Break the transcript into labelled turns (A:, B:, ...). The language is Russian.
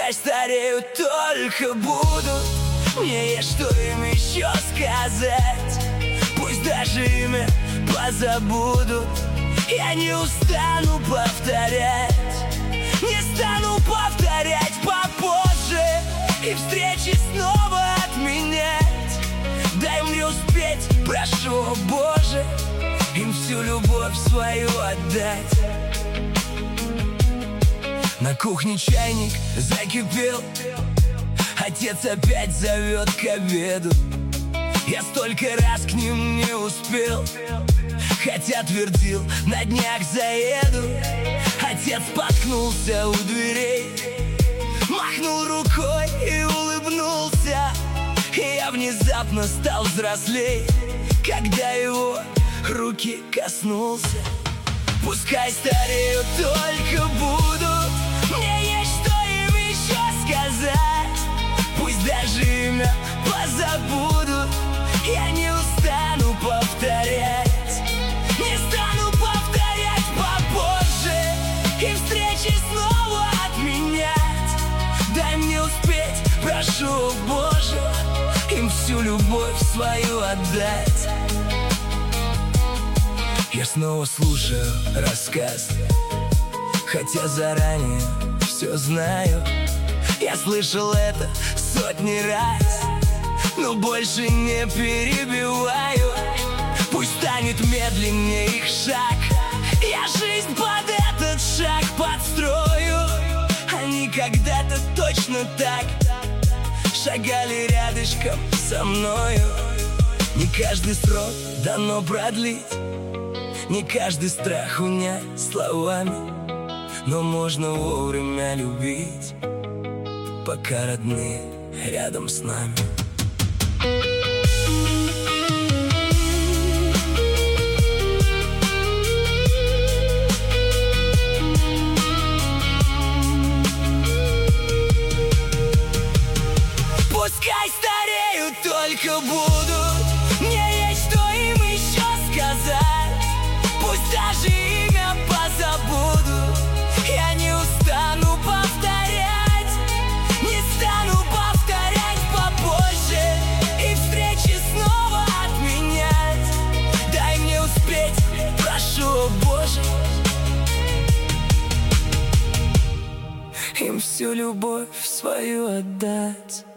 A: Пускай стареют, только будут, мне есть что им еще сказать. Пусть даже имя позабудут, я не устану повторять. Не стану повторять попозже и встречи снова отменять. Дай мне успеть, прошу, о Боже, им всю любовь свою отдать. На кухне чайник закипел, отец опять зовет к обеду. Я столько раз к ним не успел, хотя твердил, на днях заеду. Отец споткнулся у дверей, махнул рукой и улыбнулся. И я внезапно стал взрослей, когда его руки коснулся. Пускай стареют, только будут, мне есть что им еще сказать. Пусть даже имя позабудут, я не устану повторять. Не стану повторять попозже и встречи снова отменять. Дай мне успеть, прошу, Боже, им всю любовь свою отдать. Я снова слушаю рассказ, хотя заранее все знаю. Я слышал это сотни раз, но больше не перебиваю. Пусть станет медленнее их шаг, я жизнь под этот шаг подстрою. Они когда-то точно так шагали рядышком со мною. Не каждый срок дано продлить, не каждый страх унять словами, но можно вовремя любить, пока родные рядом с нами. Пускай стареют, только будут, мне есть что им еще сказать. Пусть даже имя позабудут, я не устану повторять. Не стану повторять попозже и встречи снова отменять. Дай мне успеть, прошу, о Боже, им всю любовь свою отдать.